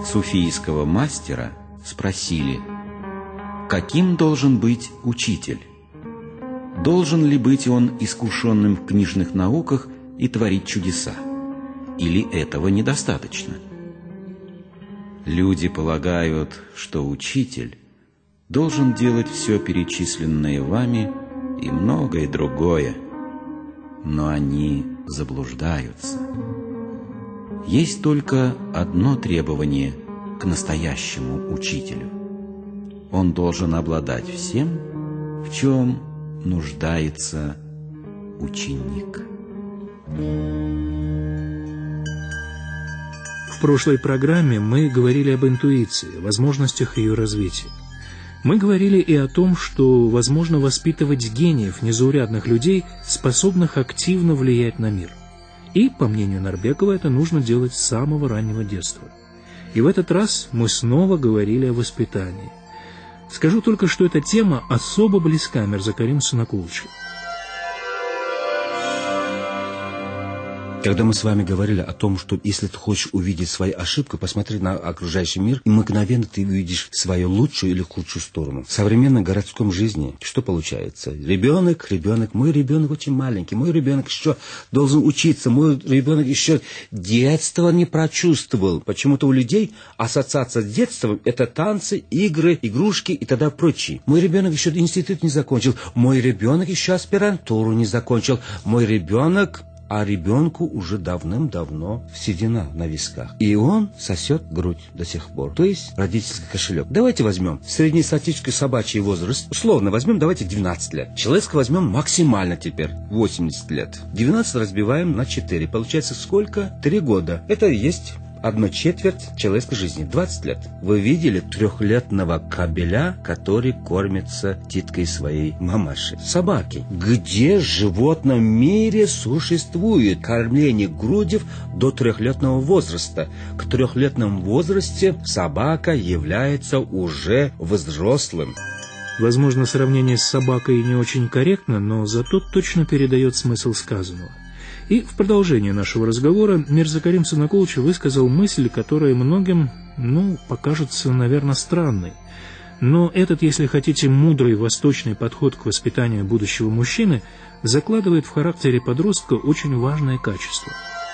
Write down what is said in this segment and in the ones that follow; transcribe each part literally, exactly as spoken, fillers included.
суфийского мастера спросили, каким должен быть учитель? Должен ли быть он искушенным в книжных науках и творить чудеса? Или этого недостаточно? Люди полагают, что учитель должен делать все перечисленное вами и многое другое, но они заблуждаются. Есть только одно требование к настоящему учителю. Он должен обладать всем, в чем нуждается ученик. В прошлой программе мы говорили об интуиции, возможностях ее развития. Мы говорили и о том, что возможно воспитывать гениев, незаурядных людей, способных активно влиять на мир. И, по мнению Нарбекова, это нужно делать с самого раннего детства. И в этот раз мы снова говорили о воспитании. Скажу только, что эта тема особо близка Мирзакарим Сунакулчу. Когда мы с вами говорили о том, что если ты хочешь увидеть свои ошибки, посмотри на окружающий мир, и мгновенно ты увидишь свою лучшую или худшую сторону. В современной городской жизни что получается? Ребенок, ребенок, мой ребенок очень маленький, мой ребенок еще должен учиться, мой ребенок еще детства не прочувствовал. Почему-то у людей ассоциация с детством – это танцы, игры, игрушки и тогда прочее. Мой ребенок еще институт не закончил, мой ребенок еще аспирантуру не закончил, мой ребенок... А ребенку уже давным-давно седина на висках. И он сосет грудь до сих пор. То есть родительский кошелек. Давайте возьмем среднестатистический собачий возраст. Условно возьмем, давайте двенадцать лет. Человеческого возьмем максимально теперь восемьдесят лет. двенадцать разбиваем на четыре. Получается сколько? три года. Это и есть... одну четверть человеческой жизни, двадцать лет. Вы видели трехлетнего кобеля, который кормится титкой своей мамаши? Собаки. Где в животном мире существует кормление грудью до трехлетнего возраста? К трехлетному возрасте собака является уже взрослым. Возможно, сравнение с собакой не очень корректно, но зато точно передает смысл сказанного. И в продолжение нашего разговора Мирзакарим Сунакулчу высказал мысль, которая многим, ну, покажется, наверное, странной. Но этот, если хотите, мудрый восточный подход к воспитанию будущего мужчины закладывает в характере подростка очень важное качество.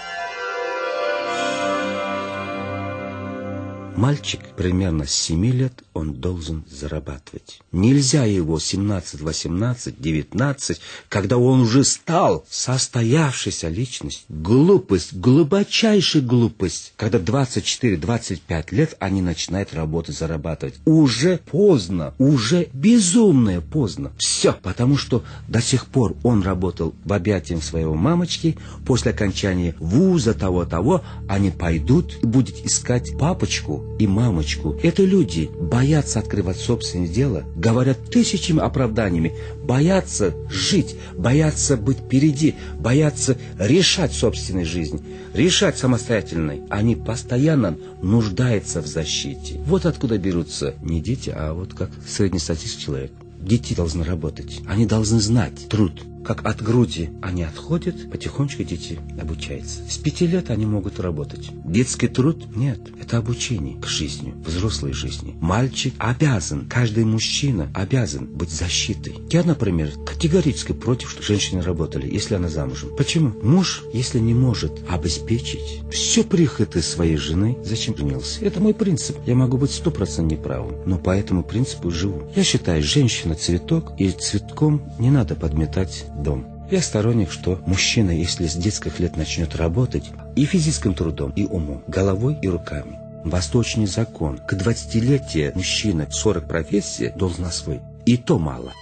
Мальчик примерно с семи лет он должен зарабатывать. Нельзя его семнадцать, восемнадцать, девятнадцать, когда он уже стал состоявшейся личностью. Глупость, глубочайшая глупость, когда двадцать четыре — двадцать пять лет они начинают работать, зарабатывать. Уже поздно, уже безумно поздно. Все, потому что до сих пор он работал в объятиях своего мамочки, после окончания вуза того-того, они пойдут и будут искать папочку и мамочку. Это люди боятся открывать собственное дело, говорят тысячами оправданиями, боятся жить, боятся быть впереди, боятся решать собственную жизнь, решать самостоятельно. Они постоянно нуждаются в защите. Вот откуда берутся не дети, а вот как среднестатистический человек. Дети должны работать, они должны знать труд. Как от груди они отходят, потихонечку дети обучаются. С пяти лет они могут работать. Детский труд? Нет. Это обучение к жизни, взрослой жизни. Мальчик обязан, каждый мужчина обязан быть защитой. Я, например, категорически против, чтобы женщины работали, если она замужем. Почему? Муж, если не может обеспечить все прихоти своей жены, зачем женился? Это мой принцип. Я могу быть сто процентов неправым, но по этому принципу живу. Я считаю, женщина цветок, и цветком не надо подметать дом. Я сторонник, что мужчина, если с детских лет начнет работать и физическим трудом, и умом, головой и руками. Восточный закон. К двадцатилетию мужчина в сорок профессий должен освоить. И то мало.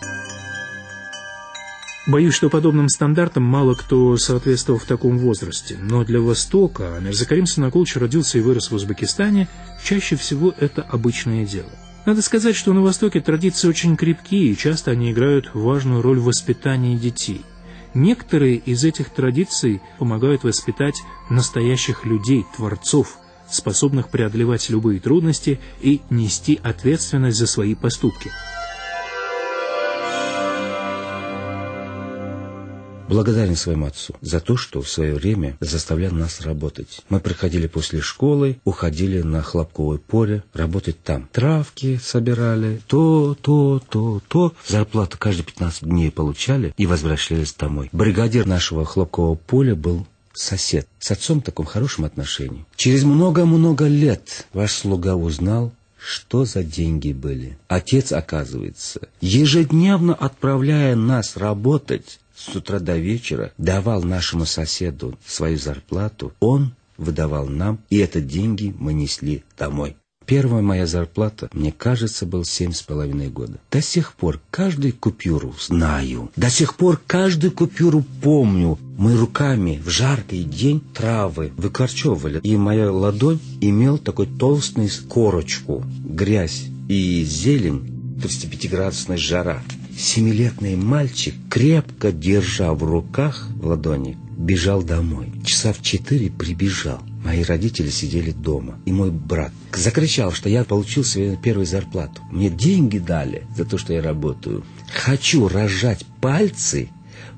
Боюсь, что подобным стандартам мало кто соответствовал в таком возрасте. Но для Востока, а Мирзакарим Сунакулчу родился и вырос в Узбекистане, чаще всего это обычное дело. Надо сказать, что на Востоке традиции очень крепкие, и часто они играют важную роль в воспитании детей. Некоторые из этих традиций помогают воспитать настоящих людей, творцов, способных преодолевать любые трудности и нести ответственность за свои поступки. благодарен своему отцу за то, что в свое время заставлял нас работать. Мы приходили после школы, уходили на хлопковое поле, работать там. Травки собирали, то, то, то, то. Зарплату каждые пятнадцать дней получали и возвращались домой. Бригадир нашего хлопкового поля был сосед. С отцом в таком хорошем отношении. Через много-много лет ваш слуга узнал, что за деньги были. Отец, оказывается, ежедневно отправляя нас работать с утра до вечера, давал нашему соседу свою зарплату, он выдавал нам, и это деньги мы несли домой. Первая моя зарплата, мне кажется, был семь с половиной года. До сих пор каждую купюру знаю. До сих пор каждую купюру помню. Мы руками в жаркий день травы выкорчевывали. И моя ладонь имела такой толстую корочку. Грязь и зелень, тридцатипятиградусная жара. Семилетний мальчик, крепко держа в руках в ладони, бежал домой. Часа в четыре прибежал. Мои родители сидели дома. И мой брат закричал, что я получил свою первую зарплату. Мне деньги дали за то, что я работаю. Хочу разжать пальцы.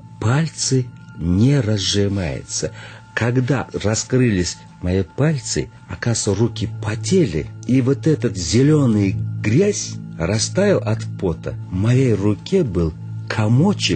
Пальцы не разжимаются. Когда раскрылись мои пальцы, оказывается, руки потели. И вот этот зеленый грязь растаял от пота. В моей руке был комочек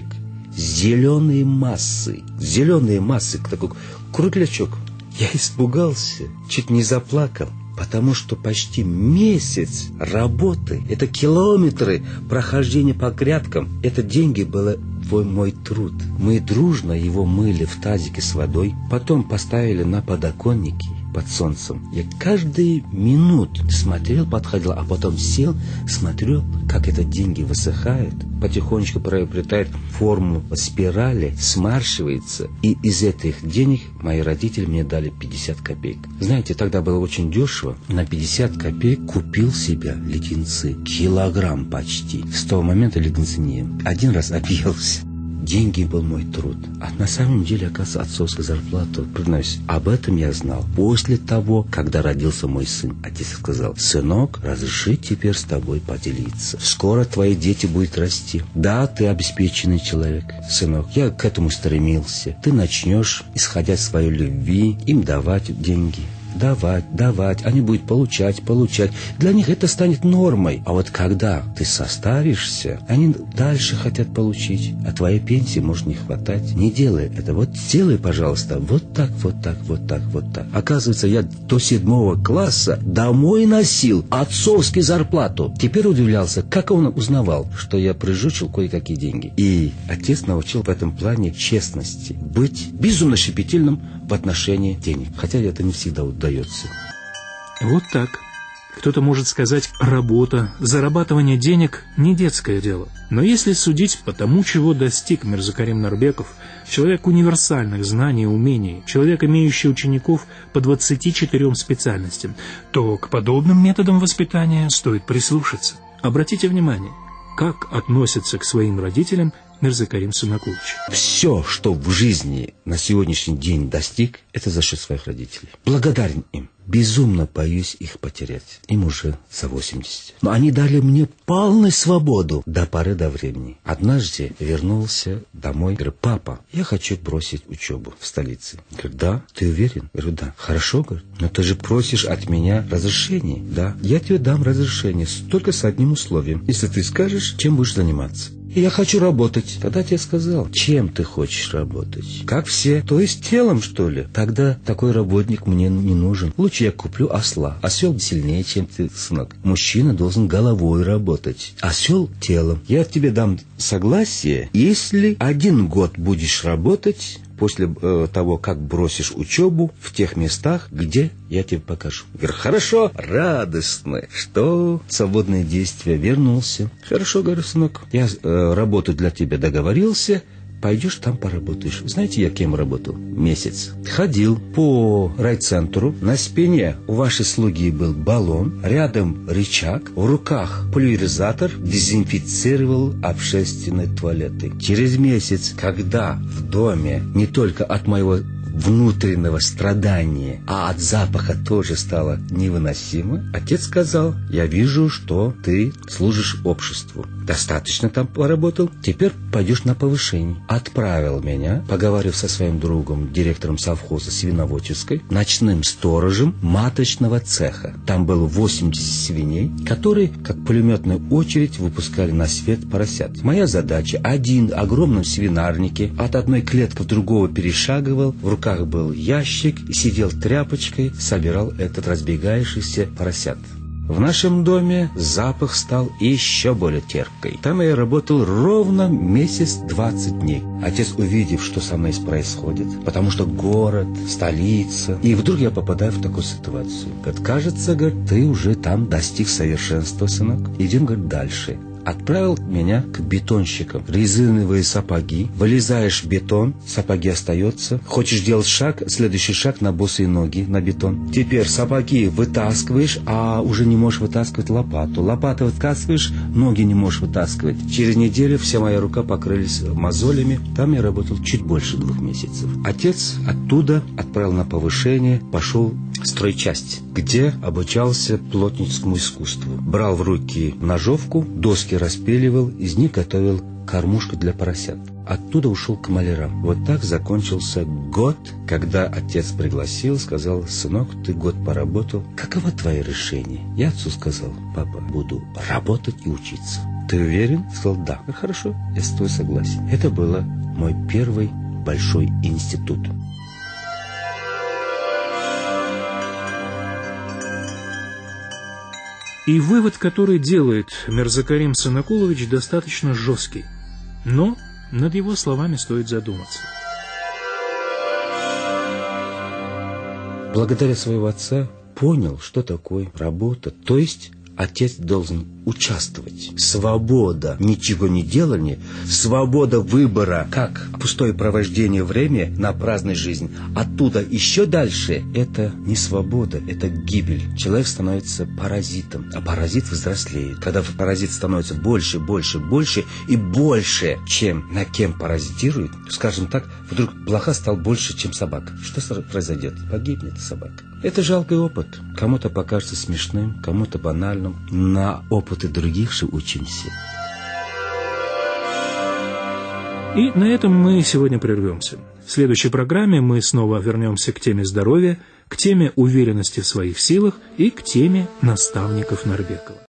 зеленой массы. Зеленой массы, такой круглячок. Я испугался, чуть не заплакал, потому что почти месяц работы, это километры прохождения по грядкам, это деньги было мой труд. Мы дружно его мыли в тазике с водой, потом поставили на подоконники под солнцем. Я каждую минуту смотрел, подходил, а потом сел, смотрел, как это деньги высыхают, потихонечку приобретает форму спирали, смарщивается. И из этих денег мои родители мне дали пятьдесят копеек. Знаете, тогда было очень дешево. На пятьдесят копеек купил себе леденцы. Килограмм почти. С того момента леденцы не ем. Один раз объелся. Деньги был мой труд. А на самом деле, оказывается, отцовская зарплата приносит. Об этом я знал после того, когда родился мой сын. Отец сказал: сынок, разреши теперь с тобой поделиться. Скоро твои дети будут расти. Да, ты обеспеченный человек, сынок. Я к этому стремился. Ты начнешь, исходя из своей любви, им давать деньги. Давать, давать, они будут получать, получать. Для них это станет нормой. А вот когда ты состаришься, они дальше хотят получить, а твоей пенсии может не хватать. Не делай это. Вот сделай, пожалуйста, вот так, вот так, вот так, вот так. Оказывается, я до седьмого класса домой носил отцовскую зарплату. Теперь удивлялся, как он узнавал, что я прижучил кое-какие деньги. И отец научил в этом плане честности. Быть безумно щепетильным в отношении денег. Хотя это не всегда удается. Вот так. Кто-то может сказать, работа, зарабатывание денег – не детское дело. Но если судить по тому, чего достиг Мирзакарим Нарбеков, человек универсальных знаний и умений, человек, имеющий учеников по двадцати четырем специальностям, то к подобным методам воспитания стоит прислушаться. Обратите внимание, как относится к своим родителям Мирзакарим Сунакулович. Все, что в жизни на сегодняшний день достиг, это за счет своих родителей. Благодарен им. Безумно боюсь их потерять. Им уже за восемьдесят. Но они дали мне полную свободу до поры до времени. Однажды вернулся домой. Говорю: папа, я хочу бросить учебу в столице. Говорю: да, ты уверен? Говорю: да. Хорошо, говорю, но ты же просишь от меня разрешения. Да, я тебе дам разрешение, только с одним условием. Если ты скажешь, чем будешь заниматься. Я хочу работать. Тогда тебе сказал: чем ты хочешь работать? Как все. То есть телом, что ли? Тогда такой работник мне не нужен. Лучше я куплю осла. Осел сильнее, чем ты, сынок. Мужчина должен головой работать. Осел телом. Я тебе дам согласие, если один год будешь работать после э, того, как бросишь учебу в тех местах, где я тебе покажу. Я говорю: хорошо, радостно, что свободное действие. Вернулся. Хорошо, говорю, сынок, я э, работу для тебя договорился, пойдешь там поработаешь. Знаете, я кем работал? Месяц. Ходил по райцентру, на спине у вашей слуги был баллон, рядом рычаг, в руках пульверизатор, дезинфицировал общественные туалеты. Через месяц, когда в доме не только от моего внутреннего страдания, а от запаха тоже стало невыносимо, отец сказал: я вижу, что ты служишь обществу. Достаточно там поработал, теперь пойдешь на повышение. Отправил меня, поговорив со своим другом, директором совхоза свиноводческой, ночным сторожем маточного цеха. Там было восемьдесят свиней, которые, как пулеметная очередь, выпускали на свет поросят. Моя задача: один огромном свинарнике от одной клетки в другого перешагивал, в руках был ящик и сидел тряпочкой, собирал этот разбегающийся поросят. В нашем доме запах стал еще более терпкой. Там я работал ровно месяц двадцать дней. Отец, увидев, что со мной происходит, потому что город, столица, и вдруг я попадаю в такую ситуацию. Говорит: кажется, говорит, ты уже там достиг совершенства, сынок. Идем, говорит, дальше. Отправил меня к бетонщикам. Резиновые сапоги. Вылезаешь в бетон, сапоги остаются. Хочешь делать шаг, следующий шаг на босые ноги, на бетон. Теперь сапоги вытаскиваешь, а уже не можешь вытаскивать лопату. Лопату вытаскиваешь, ноги не можешь вытаскивать. Через неделю вся моя рука покрылись мозолями. Там я работал чуть больше двух месяцев. Отец оттуда отправил на повышение, пошел в стройчасть, где обучался плотницкому искусству. Брал в руки ножовку, доски распиливал, из них готовил кормушку для поросят. Оттуда ушел к малярам. Вот так закончился год, когда отец пригласил, сказал: сынок, ты год поработал, каково твое решение? Я отцу сказал: папа, буду работать и учиться. Ты уверен? Сказал: да. Хорошо, я с тобой согласен. Это был мой первый большой институт. И вывод, который делает Мирзакарим Санакулович, достаточно жесткий. Но над его словами стоит задуматься. Благодаря своего отца понял, что такое работа. То есть отец должен участвовать. Свобода ничего не делания, свобода выбора, как пустое провождение времени на праздную жизнь. Оттуда еще дальше это не свобода, это гибель. Человек становится паразитом, а паразит взрослеет. Когда паразит становится больше, больше, больше и больше, чем на кем паразитирует, скажем так, вдруг блоха стал больше, чем собака. Что произойдет? Погибнет собака. Это жалкий опыт. Кому-то покажется смешным, кому-то банальным. На опыты других же учимся. И на этом мы сегодня прервемся. В следующей программе мы снова вернемся к теме здоровья, к теме уверенности в своих силах и к теме наставников Нарбекова.